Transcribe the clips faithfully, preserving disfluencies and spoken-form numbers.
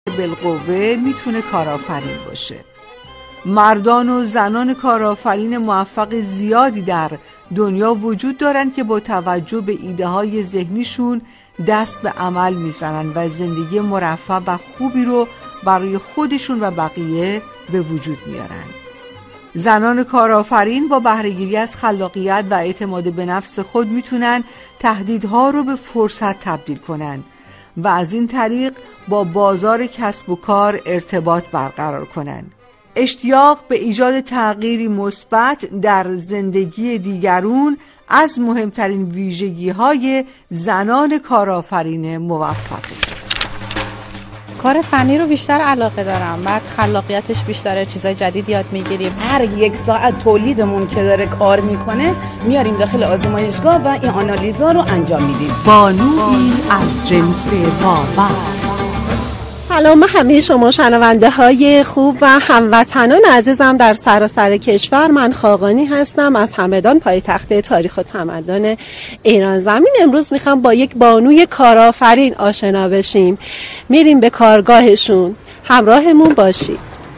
بالقوه میتونه کارآفرین باشه. مردان و زنان کارآفرین موفق زیادی در دنیا وجود دارن که با توجه به ایده های ذهنیشون دست به عمل میزنن و زندگی مرفه و خوبی رو برای خودشون و بقیه به وجود میارن. زنان کارآفرین با بهره‌گیری از خلاقیت و اعتماد به نفس خود میتونن تهدیدها رو به فرصت تبدیل کنن و از این طریق با بازار کسب و کار ارتباط برقرار کنن. اشتیاق به ایجاد تغییری مثبت در زندگی دیگرون از مهمترین ویژگی‌های زنان کارآفرین موفقه. کار فنی رو بیشتر علاقه دارم، بعد خلاقیتش بیشتره، چیزای جدید یاد میگیریم. هر یک ساعت تولیدمون که داره کار میکنه میاریم داخل آزمایشگاه و این آنالیزا رو انجام میدیم. بانویی از جنس باور. سلام همه شما شنونده های خوب و هموطنان عزیزم در سراسر کشور. من خاقانی هستم از همدان، پایتخت تاریخ و تمدن ایران زمین. امروز میخوام با یک بانوی کارآفرین آشنا بشیم. میریم به کارگاهشون، همراهمون باشید.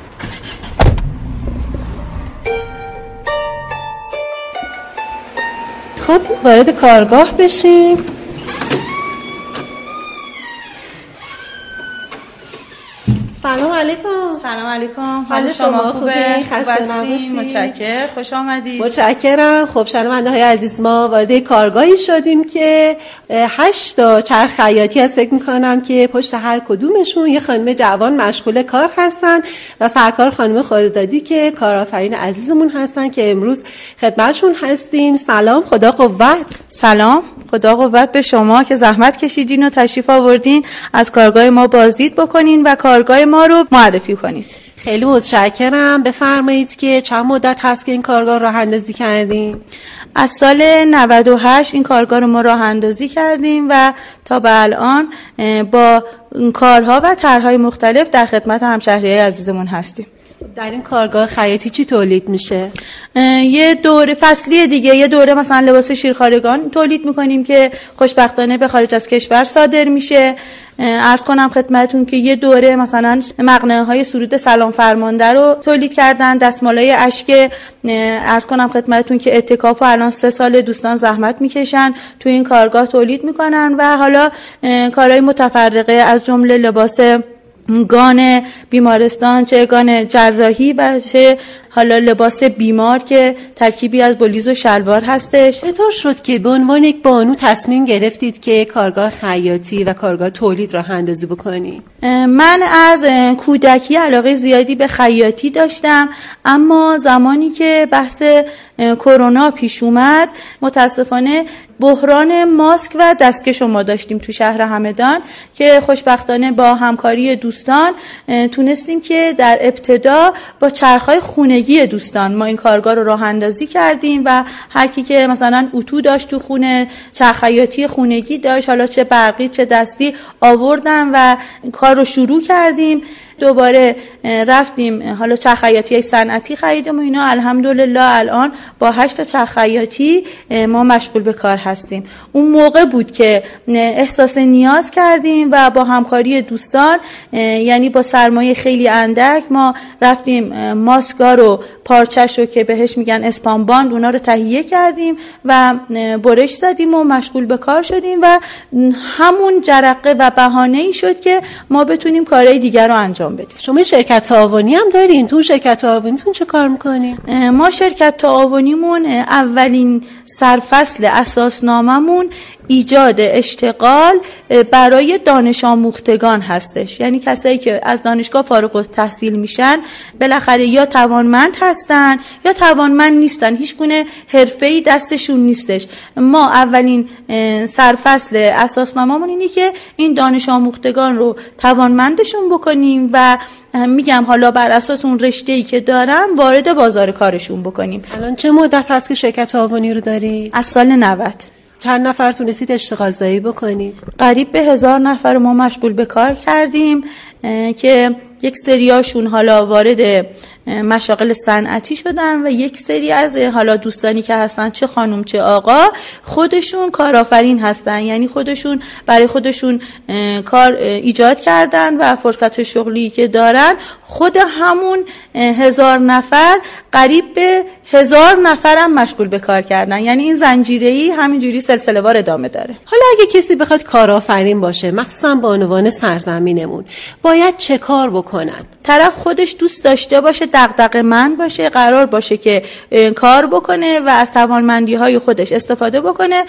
خب وارد کارگاه بشیم. سلام علیکم. سلام علیکم. حال شما خوبه؟ خسته نباشید. متشکرم. خوش آمدید. متشکرم. خب شنونده های عزیز، ما وارد کارگاهی شدیم که هشت تا چرخ خیاطی هست. فکر می‌کنم که پشت هر کدومشون یه خانم جوان مشغول کار هستن و سرکار خانم خدادادی که کارآفرین عزیزمون هستن که امروز خدمتشون هستیم. سلام، خدا قوت. سلام، خدا قوت به شما که زحمت کشیدین و تشریف آوردین از کارگاه ما بازدید بکنین و کارگاه ما رو معرفی کنید. خیلی متشکرم. بفرمایید که چند مدت هست که این کارگاه راه اندازی کردین؟ از سال نود و هشت این کارگاه رو ما راه اندازی کردیم و تا به الان با کارها و طرح‌های مختلف در خدمت همشهریای عزیزمون هستیم. در این کارگاه خیاطی چی تولید میشه؟ یه دوره فصلی دیگه، یه دوره مثلا لباس شیرخوارگان تولید میکنیم که خوشبختانه به خارج از کشور صادر میشه. عرض کنم خدمتون که یه دوره مثلا مقنعه های سرود سلام فرمانده رو تولید کردن، دستمالای اشک. عرض کنم خدمتون که اتکاف و الان سه سال دوستان زحمت میکشن تو این کارگاه تولید میکنن و حالا کارهای متفرقه از جمله لباس گان بیمارستان، چه گان جراحی و چه حالا لباس بیمار که ترکیبی از بلیز و شلوار هستش. چطور شد که به عنوان یک بانو تصمیم گرفتید که کارگاه خیاطی و کارگاه تولید راه اندازی بکنی؟ من از کودکی علاقه زیادی به خیاطی داشتم، اما زمانی که بحث کرونا پیش اومد متاسفانه بحران ماسک و دستکش ما داشتیم تو شهر همدان که خوشبختانه با همکاری دوستان تونستیم که در ابتدا با چرخهای خونگی دوستان ما این کارگاه رو راه اندازی کردیم و هر کی که مثلا اتو داشت تو خونه، چرخ خیاطی خونگی داشت، حالا چه برقی چه دستی، آوردن و کار رو شروع کردیم. دوباره رفتیم حالا چرخ خیاطی صنعتی خریدیم و اینا. الحمدلله الان با هشت تا چرخ خیاطی ما مشغول به کار هستیم. اون موقع بود که احساس نیاز کردیم و با همکاری دوستان، یعنی با سرمایه خیلی اندک، ما رفتیم ماسکا رو، پارچش رو که بهش میگن اسپان باند، اونا رو تهیه کردیم و برش زدیم و مشغول به کار شدیم و همون جرقه و بهانه‌ای شد که ما بتونیم کارهای دیگر رو انجام بدیم. شما شرکت تعاونی هم دارین؟ تو شرکت تعاونیتون چه کار میکنین؟ ما شرکت تعاونیمون اولین سرفصل اساسناممون ایجاد اشتغال برای دانش آموختگان هستش. یعنی کسایی که از دانشگاه فارغ التحصیل میشن بالاخره یا توانمند هستن یا توانمند نیستن، هیچ گونه حرفه‌ای دستشون نیستش. ما اولین سرفصل اساسنامه‌مون اینه که این دانش آموختگان رو توانمندشون بکنیم و میگم حالا بر اساس اون رشته‌ای که دارن وارد بازار کارشون بکنیم. الان چه مدت هست که شرکت تعاونی رو داری؟ از سال نود. چند نفر تونستید اشتغال زایی بکنید؟ قریب به هزار نفر ما مشغول به کار کردیم که یک سریاشون حالا وارد مشاغل صنعتی شدن و یک سری از حالا دوستانی که هستن، چه خانم چه آقا، خودشون کارآفرین هستن، یعنی خودشون برای خودشون کار ایجاد کردن و فرصت شغلی که دارن خود همون هزار نفر قریب به هزار نفرم مشغول به کار کردن. یعنی این زنجیره‌ای همینجوری سلسله وار ادامه داره. حالا اگه کسی بخواد کارآفرین باشه، مخصوصا با عنوان سرزمینمون، باید چه کار بکنن؟ طرف خودش دوست داشته باشه، دغدغه‌مند باشه، قرار باشه که کار بکنه و از توانمندی‌های خودش استفاده بکنه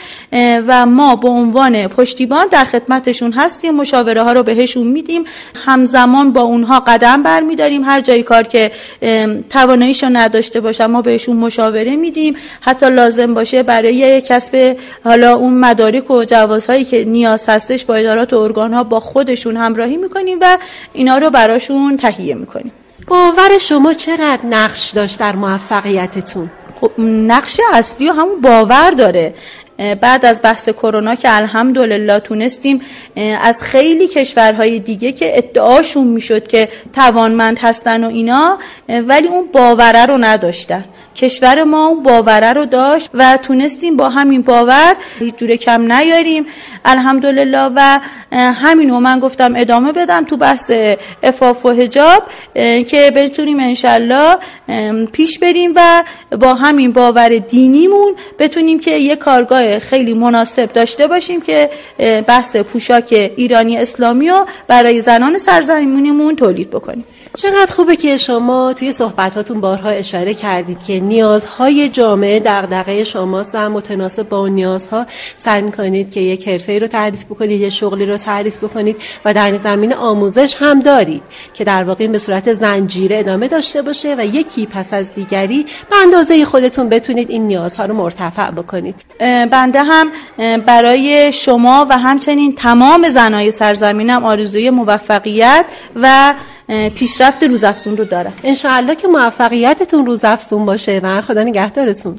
و ما به عنوان پشتیبان در خدمتشون هستیم، مشاوره ها رو بهشون میدیم، همزمان با اونها قدم برمی‌داریم. هر جای کار که تواناییشو نداشته باشه ما بهشون مشاوره میدیم، حتی لازم باشه برای کسب حالا اون مدارک و جوازهایی که نیاز هستش با ادارات و ارگان‌ها با خودشون همراهی می‌کنیم و اینا رو براشون تهیه می‌کنیم. باور شما چقدر نقش داشت در موفقیتتون؟ خب نقش اصلی و همون باور داره. بعد از بحث کرونا که الحمدلله تونستیم از خیلی کشورهای دیگه که ادعاشون میشد که توانمند هستن و اینا، ولی اون باوره رو نداشتن، کشور ما اون باوره رو داشت و تونستیم با همین باور هیچ جوره کم نیاریم الحمدلله. و همینو من گفتم ادامه بدم تو بحث عفاف و حجاب که بتونیم انشالله پیش بریم و با همین باور دینیمون بتونیم که یک کارگاه خیلی مناسب داشته باشیم که بحث پوشاک ایرانی اسلامی رو برای زنان سرزمینمون تولید بکنیم. چقدر خوبه که شما توی صحبتاتون بارها اشاره کردید که نیازهای جامعه دغدغه شماست و متناسب با اون نیازها سعی می‌کنید که یک حرفه‌ای رو تعریف بکنید، یک شغلی رو تعریف بکنید و در زمینه آموزش هم دارید که در واقع به صورت زنجیره ادامه داشته باشه و یکی پس از دیگری به اندازه خودتون بتونید این نیازها رو مرتفع بکنید. بنده هم برای شما و همچنین تمام زنای سرزمینم آرزوی موفقیت و پیشرفت روزافزون رو دارم. انشاءالله که موفقیتتون روزافزون باشه و خدا نگهدارتون.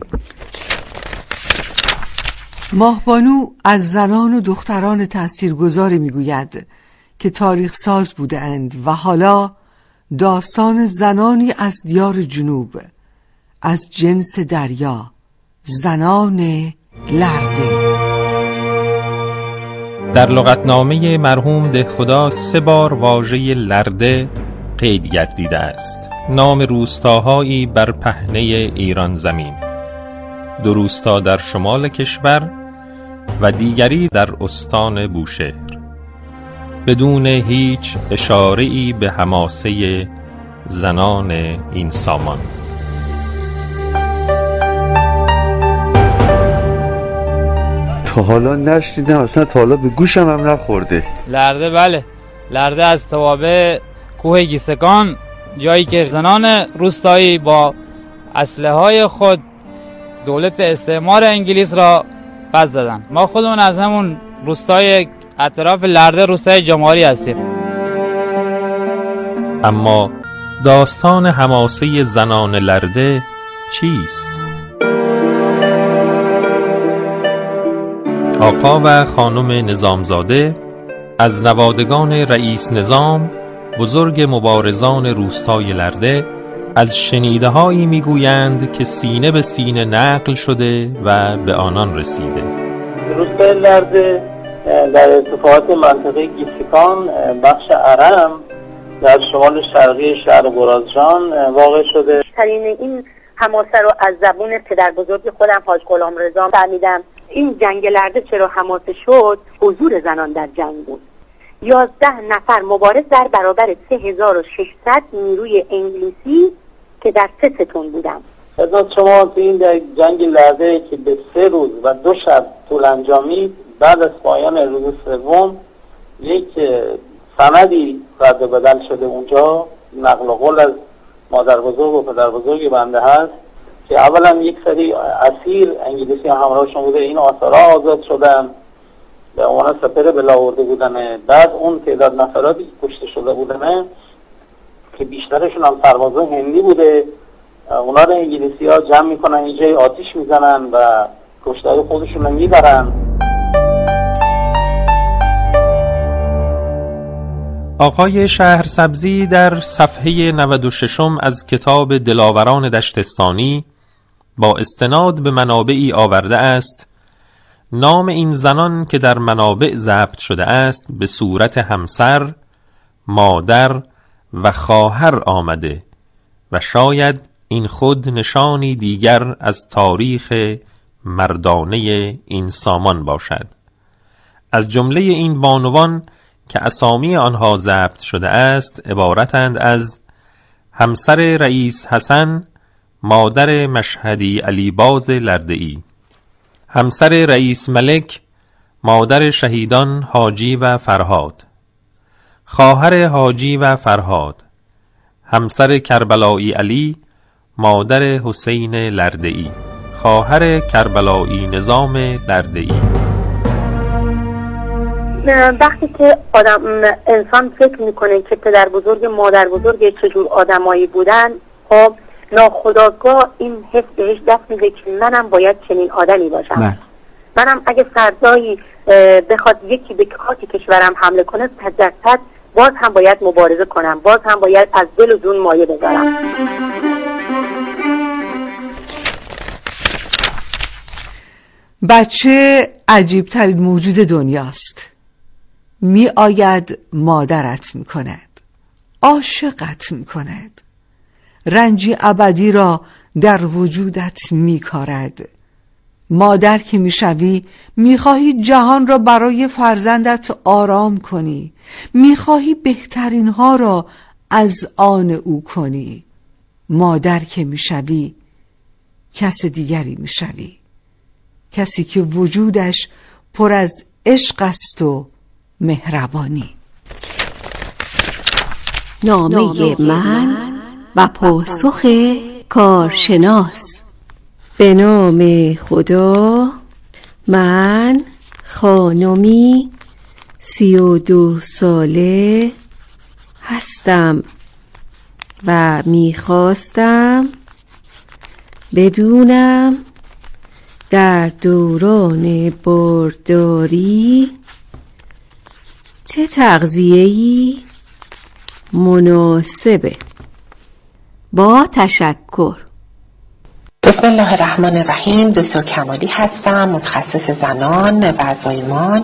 ماهبانو از زنان و دختران تاثیرگذاری میگوید که تاریخ ساز بوده اند و حالا داستان زنانی از دیار جنوب از جنس دریا، زنان لرده. در لغتنامه مرحوم دهخدا سه بار واژه لرده قید گردیده است. نام روستاهایی بر پهنه ایران زمین، دو روستا در شمال کشور و دیگری در استان بوشهر، بدون هیچ اشاره‌ای به حماسه زنان این سامان. تا حالا نشنیدم، اصلا تا حالا به گوشم هم نخورده. لرده بله، لرده از توابع کوه گیسکان، جایی که زنان روستایی با اسلحه‌های خود دولت استعمار انگلیس را پس زدن. ما خودمون از همون روستای اطراف لرده، روستای جمهوری هستیم. اما داستان حماسه زنان لرده چیست؟ آقا و خانم نظامزاده از نوادگان رئیس نظام، بزرگ مبارزان روستای لرده، از شنیده‌هایی میگویند که سینه به سینه نقل شده و به آنان رسیده. روستای لرده در ارتفاعات منطقه گیسکان بخش ارم در شمال شرقی شهر برازجان واقع شده. ترین این حماسه رو از زبون پدر بزرگ خودم حاج غلامرضا فهمیدم. این جنگ لرده چرا حماسه شد؟ حضور زنان در جنگ بود. یازده نفر مبارز در برابر سه هزار و ششصد نیروی انگلیسی که در سه ستون بودن. خدمت شما تو این جنگ لرده که به سه روز و دو شب طول انجامید، بعد از پایان روز سوم یک سندی رد و بدل شده اونجا، نقل قول از مادر بزرگ و پدر بزرگ بنده هست که اولا یک سری اسیر انگلیسی همراهشون بوده، این آثارها آزاد شدن به عنوان سپر بلا آورده بودن. بعد اون تعداد نفراتی که کشته شده بودن که بیشترشون هم سربازان هندی بوده، اونا رو انگلیسی ها جمع میکنن، اینجای آتیش میزنن و کشتهای خودشون رو میبرن. آقای شهرسبزی در صفحه نود و شش از کتاب دلاوران دشتستانی با استناد به منابعی آورده است نام این زنان که در منابع ضبط شده است به صورت همسر، مادر و خواهر آمده و شاید این خود نشانی دیگر از تاریخ مردانه این سامان باشد. از جمله این بانوان که اسامی آنها ضبط شده است عبارتند از همسر رئیس حسن، مادر مشهدی علی باز لرده‌ای، همسر رئیس ملک، مادر شهیدان حاجی و فرهاد، خواهر حاجی و فرهاد، همسر کربلایی علی، مادر حسین لرده‌ای، خواهر کربلایی نظام لرده‌ای. وقتی که آدم انسان فکر میکنه که پدر بزرگ مادر بزرگ چجور آدمایی بودن، خب ناخودآگاه این حس بهش دست میده که منم باید چنین آدمی باشم. نه. منم اگه فردایی بخواد یکی به خاک کشورم حمله کنه صد درصد باز هم باید مبارزه کنم، باز هم باید از دل و جون مایه بذارم. بچه عجیب ترین موجود دنیاست. می آید مادرت می کند، عاشقت می کند، رنجی ابدی را در وجودت می کارد. مادر که می شوی می خواهی جهان را برای فرزندت آرام کنی، می خواهی بهترین ها را از آن او کنی. مادر که می شوی کس دیگری می شوی، کسی که وجودش پر از عشق است و مهربانی. نامه من و پاسخ کارشناس. به نام خدا، من خانمی سی و دو ساله هستم و میخواستم بدونم در دوران بارداری چه تغذیه‌ای مناسبه. با تشکر. بسم الله الرحمن الرحیم. دکتر کمالی هستم، متخصص زنان و زایمان.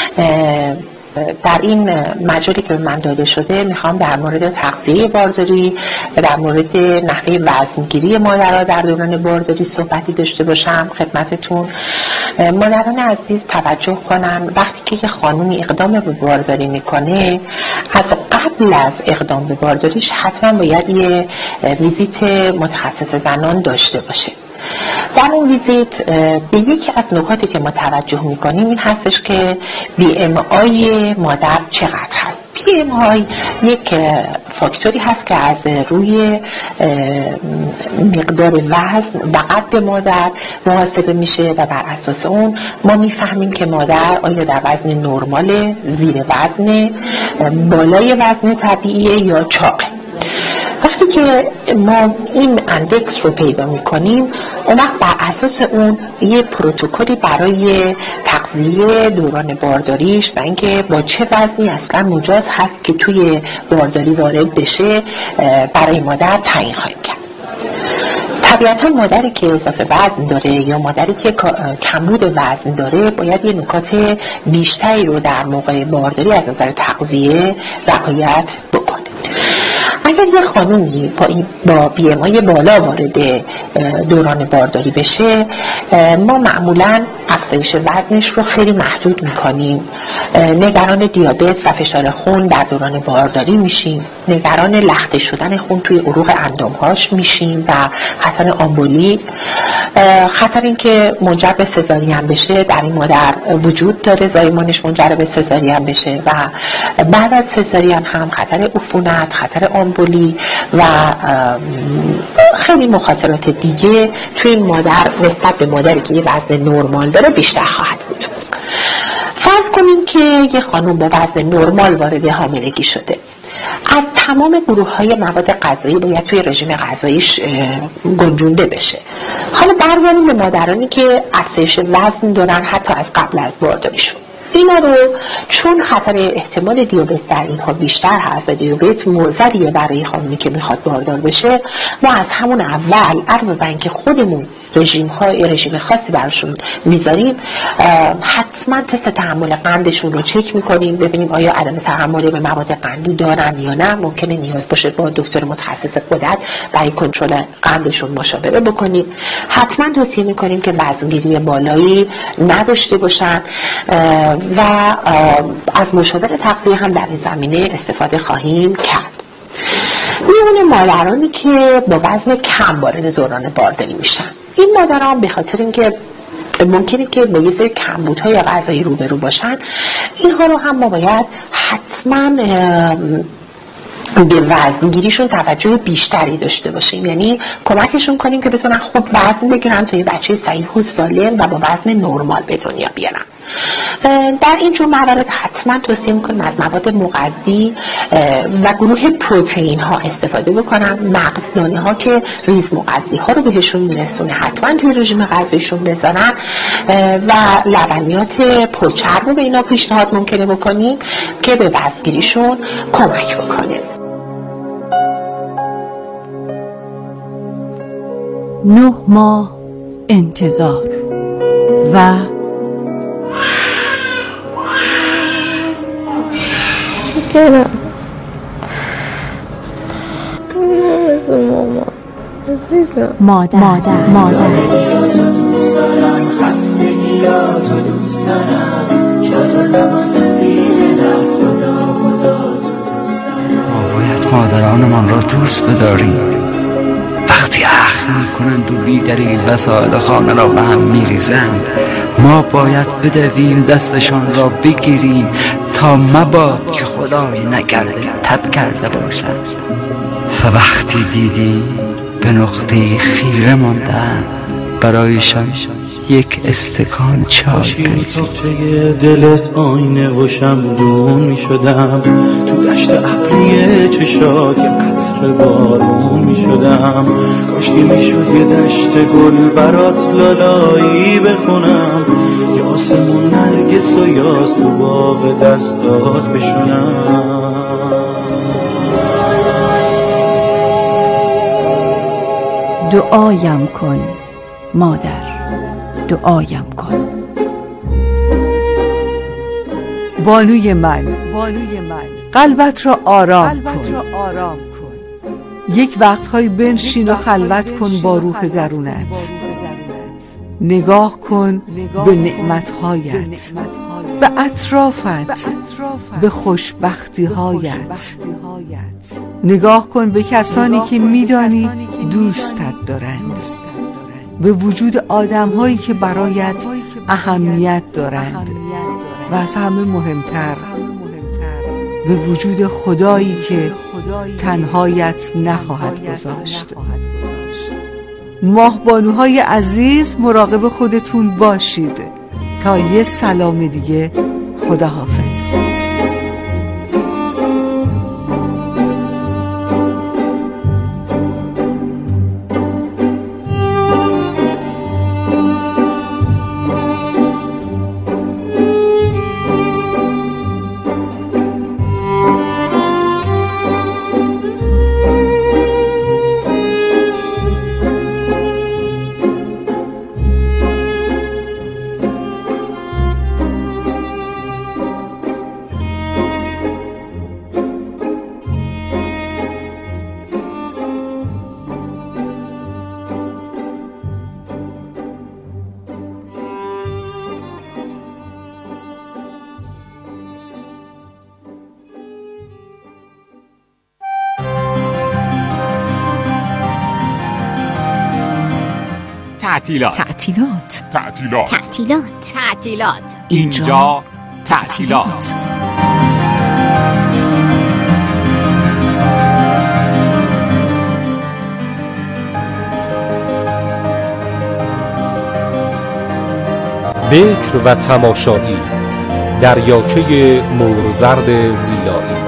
در این مجالی که به من داده شده میخوام در مورد تغذیه بارداری و در مورد نحوه وزنگیری مادرها در دوران بارداری صحبتی داشته باشم خدمتتون. مادران عزیز توجه کنن وقتی که یه خانومی اقدام به بارداری میکنه، از قبل از اقدام به بارداریش حتما باید یه ویزیت متخصص زنان داشته باشه. در اون ویزیت به یکی از نکاتی که ما توجه میکنیم این هستش که بی ام آی مادر چقدر هست. بی ام آی یک فاکتوری هست که از روی مقدار وزن و قد مادر محاسبه میشه و بر اساس اون ما میفهمیم که مادر آیا در وزن نرمال، زیر وزن، بالای وزن طبیعیه یا چاقه. وقتی که ما این اندکس رو پیدا میکنیم اون وقت بر اساس اون یه پروتکلی برای تغذیه دوران بارداریش و اینکه با چه وزنی اصلا مجاز هست که توی بارداری وارد بشه برای مادر تعیین خواهیم کرد. طبیعتا مادری که اضافه وزن داره یا مادری که کمبود وزن داره باید یه نکات بیشتری رو در موقع بارداری از نظر تغذیه رعایت بکنه. اگر یه خانومی با, با بی ام آی بالا وارد دوران بارداری بشه، ما معمولا افزایش وزنش رو خیلی محدود میکنیم. نگران دیابت و فشار خون در دوران بارداری میشیم، نگران لخته شدن خون توی عروق اندامهاش میشیم و خطر آمبولی، خطر این که منجر به سزارین بشه در این مادر وجود داره، زایمانش منجر به سزارین بشه و بعد از سزارین هم خطر عفونت، خطر آمبولی و خیلی مخاطرات دیگه توی این مادر نسبت به مادری که یه وزن نرمال داره بیشتر خواهد بود. فرض کنیم که یه خانم با وزن نرمال وارد حاملگی شده، از تمام گروه های مواد غذایی باید توی رژیم غذاییش گنجونده بشه. حالا برگردیم به مادرانی که افزایش وزن دارن حتی از قبل از بارداریشون. اینا رو چون خطر احتمال دیابت در اینها بیشتر هست و دیابت معضلیه برای خانمی که میخواد باردار بشه، ما از همون اول علاوه بر اینکه خودمون رژیم های رژیم خاصی براشون میذاریم، حتما تست تحمل قندشون رو چک میکنیم ببینیم آیا عدم تحمل به مواد قندی دارن یا نه. ممکنه نیاز باشه با دکتر متخصص غدد برای کنترل قندشون مشاوره بکنیم. حتما توصیه میکنیم که وزنگیری بالایی نداشته باشن و از مشاور تغذیه هم در این زمینه استفاده خواهیم کرد. میمونه مادرانی که با وزن کم وارد دوران بارداری میشن. این مادران به خاطر اینکه ممکنه که با یه سری کمبودهای غذایی روبرو باشن، اینها رو هم ما باید حتما به وزنگیریشون توجه بیشتری داشته باشیم، یعنی کمکشون کنیم که بتونن خوب وزن بگیرن تا یه بچه صحیح و سالم و با وزن نرمال به دنیا بیارن. در این جور موارد حتما توصیه میکنیم از مواد مغذی و گروه پروتئین ها استفاده بکنن. مغزدانه ها که ریز مغذی ها رو بهشون میرسونه حتما توی رژیم غذایشون بذارن و لبنیات پرچرب رو به اینا پیشنهاد ممکنه بکنیم که به وزنگیریشون کمک بکنه. نه ماه انتظار و شکرم مثل ماما عزیزم. مادر مادر مادر دوست دارم، خستگیاتو دوست دارم، شاد و لباس زیر لب خدا خدا تو دوست دارم. ما باید مادرانمان را دوست بداریم. وقتی اخم میکنند و بی دلیل وسایل خانه را به هم میریزند، ما باید بدویم دستشان را بگیریم تا مباد که خدای نکرده تب کرده باشد. و وقتی دیدیم به نقطه خیره ماندن، برایشان یک استکان چای بریزیم. دلت آینه و شمدون می شدم، تو دشت ابری چشات یه قطر بارون می شدم. کاشکی می شد یه دشت گل برات لالایی بخونم، یا آسمون نرگس و یاس تو باغ دستات بشونم. دعایم کن مادر، دعایم کن. بانوی من، بانوی من، قلبت را آرام قلبت کن. را آرام کن. یک وقتهای بنشین و خلوت کن با روح درونت. نگاه کن به نعمتهایت، به اطرافت، به خوشبختیهایت. نگاه کن به کسانی که میدانی دوستت دارند، به وجود آدم‌هایی که برایت اهمیت دارند و از همه مهمتر به وجود خدایی که تنهایت نخواهد گذاشت. ماه بانوهای عزیز، مراقب خودتون باشید. تا یه سلام دیگه، خداحافظ. تعطیلات تعطیلات تعطیلات تعطیلات تعطیلات اینجا تعطیلات. بکر و تماشایی، دریاچه مورزرد زیلایی.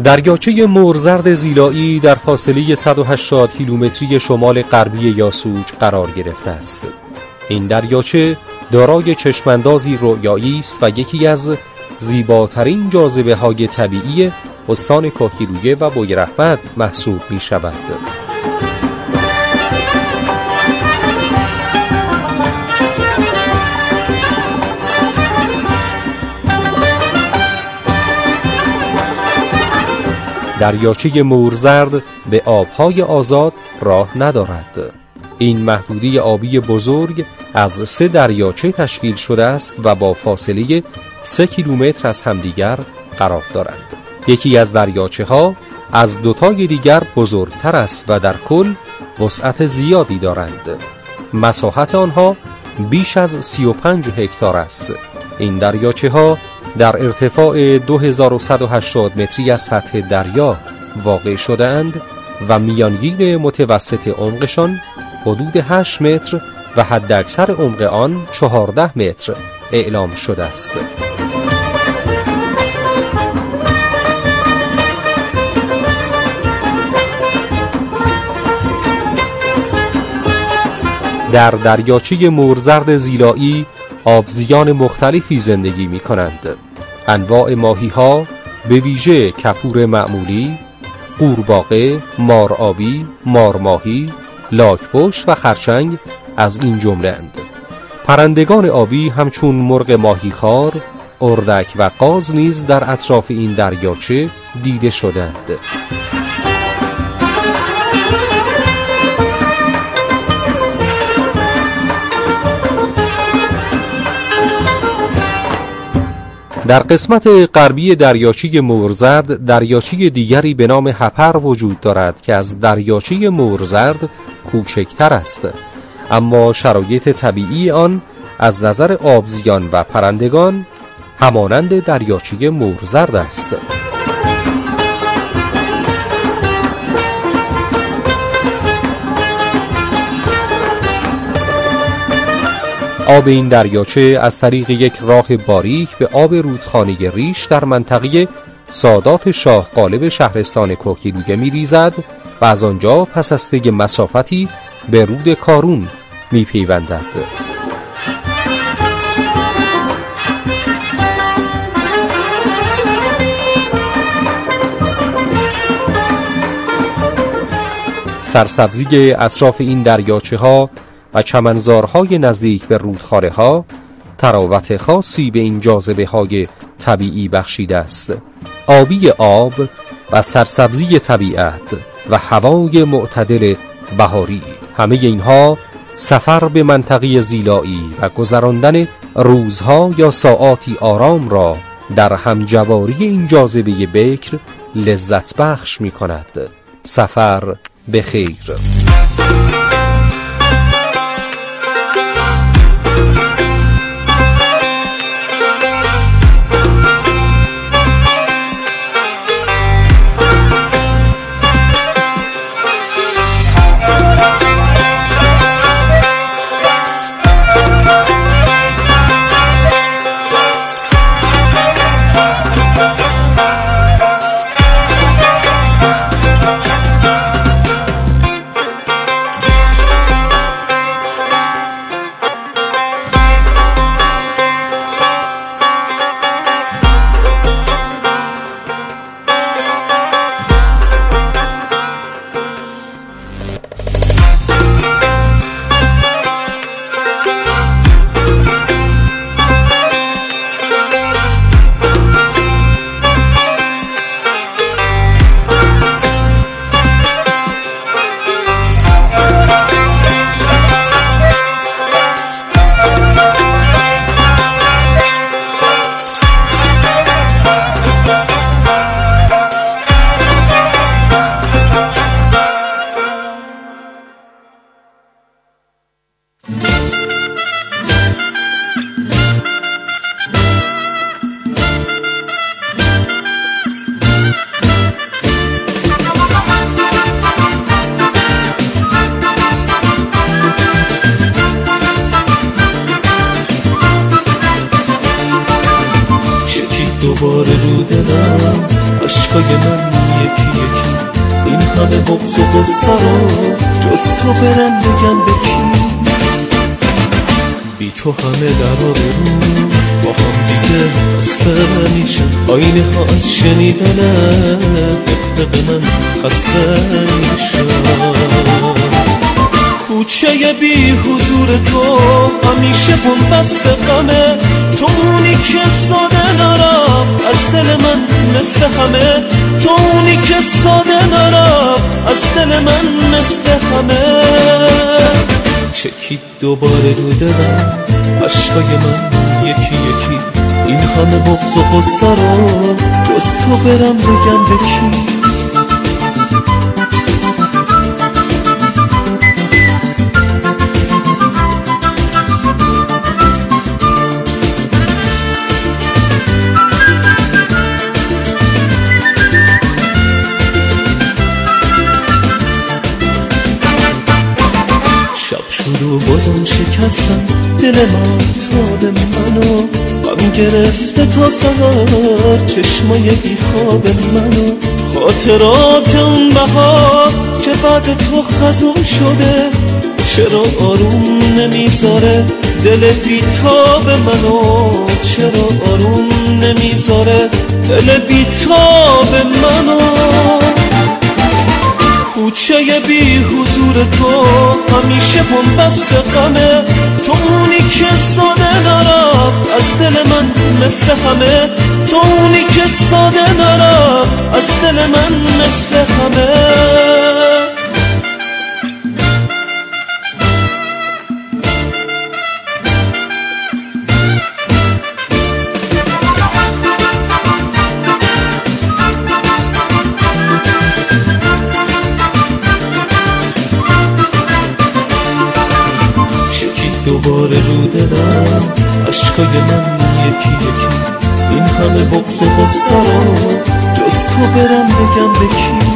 دریاچه مورزرد زیلایی در فاصله صد و هشتاد کیلومتری شمال غربی یاسوج قرار گرفته است. این دریاچه دارای چشماندازی رؤیایی است و یکی از زیباترین جاذبه‌های طبیعی استان کاهگیلویه و بویراحمد محسوب می شود. دریاچه مورزرد به آبهای آزاد راه ندارد. این محدوده آبی بزرگ از سه دریاچه تشکیل شده است و با فاصله سه کیلومتر از همدیگر قرار دارند. یکی از دریاچه ها از دوتای دیگر بزرگتر است و در کل وسعت زیادی دارند. مساحت آنها بیش از سی و پنج هکتار است. این دریاچه ها در ارتفاع دو هزار و صد و هشتاد متری از سطح دریا واقع شده‌اند و میانگین متوسط عمقشان حدود هشت متر و حداکثر عمق آن چهارده متر اعلام شده است. در دریاچه مورزرد زیلایی آبزیان مختلفی زندگی می کنند. انواع ماهی ها به ویژه کپور معمولی، قورباغه، مار آبی، مارماهی، لاک‌پشت و خرچنگ از این جمله اند. پرندگان آبی همچون مرغ ماهیخوار، اردک و قاز نیز در اطراف این دریاچه دیده شدند. در قسمت غربی دریاچه مورزرد دریاچه دیگری به نام هپر وجود دارد که از دریاچه مورزرد کوچکتر است، اما شرایط طبیعی آن از نظر آبزیان و پرندگان همانند دریاچه مورزرد است. آب این دریاچه از طریق یک راه باریک به آب رودخانه ریش در منطقه سادات شاه غالب شهرستان کاهگیلویه می ریزد و از آنجا پس از طی مسافتی به رود کارون می پیوندد. سرسبزی اطراف این دریاچه ها و چمنزارهای نزدیک به رودخانه ها تراوت خاصی به این جاذبه های طبیعی بخشیده است. آبی آب و سرسبزی طبیعت و هوای معتدل بهاری، همه اینها سفر به منطقه زیلایی و گذراندن روزها یا ساعاتی آرام را در همجواری این جاذبه بکر لذت بخش می کند. سفر به خیر. دوباره رو دلم عشقای من یکی یکی این همه بغض و غصه رو جز تو برم بگم به کی؟ بی تو همه در آبرو با هم دیگه خسته میشن، آینه ها از شنیدن دق من خسته میشن. کوچه بی حضور تو همیشه بنبست غمه، تو اونی که ساده نرفت از دل من مثل همه، تو اونی که ساده نرفت از دل من مثل همه. چکید دوباره رو دلم عشقای من یکی یکی این همه بغض و غصه رو جز تو برم بگم به کی؟ و بازم شکستم دل من تا به منو غم گرفته تا سهر چشمای بی خواب منو. خاطرات اون بهار که بعد تو خزون شده چرا آروم نمیذاره دل بی تاب منو، چرا آروم نمیذاره دل بی تاب منو. کوچه بی حضور تو همیشه بنبست غمه، تو اونی که ساده نرفت از دل من مثل همه، تو اونی که ساده نرفت از دل من مثل همه. دوباره رو دلم عشقای من یکی یکی این همه بغض و غصه رو جز تو برم بگم به کی؟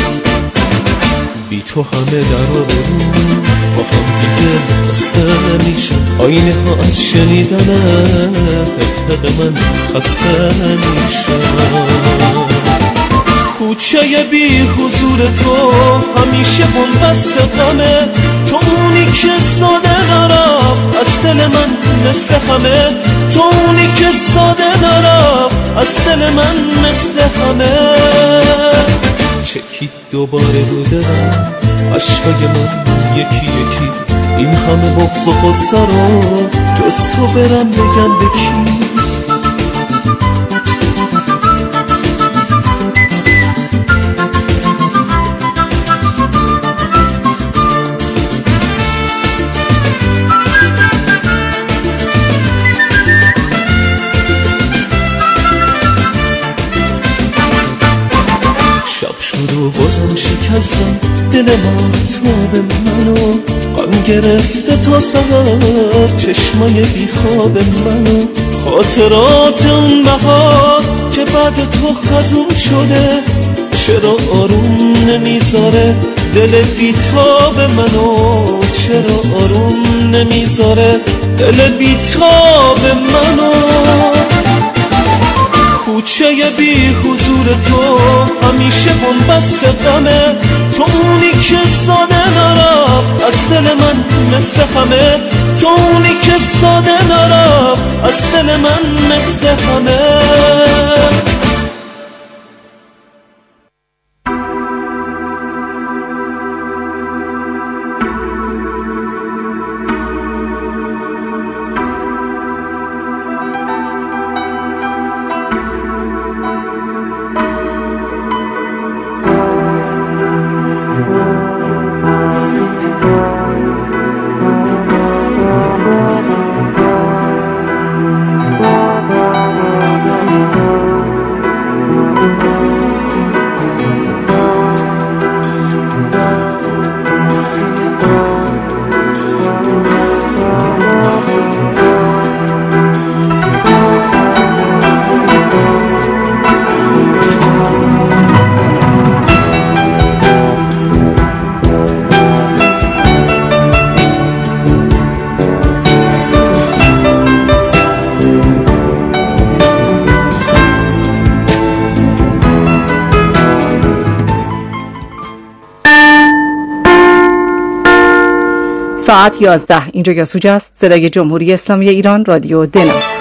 بی تو همه در آبرو با هم دیگه خسته میشن، آینه ها از شنیدن حق من خسته میشن. کوچه بی حضور تو همیشه بنبست غمه، تو اونی که ساده نرفت از دل من مثل همه، تو اونی که ساده نرفت از دل من مثل همه. چکید دوباره رو دلم عشقای من یکی یکی این همه بغض و غصه رو جز تو برم بگم به کی؟ و بازم شکستم دل من تا به منو غم گرفته تا سهر چشمای بی خواب منو. خاطرات اون بهار که بعد تو خزون شده چرا آروم نمیذاره دل بی تاب منو، چرا آروم نمیذاره دل بی تاب منو. کوچه بی حضور تو همیشه بنبست غمه، تو اونی که ساده نرفت از دل من مثل همه، تو اونی که ساده نرفت از دل من مثل همه. ساعت یازده. اینجا یاسوج است، صدای جمهوری اسلامی ایران، رادیو دنا.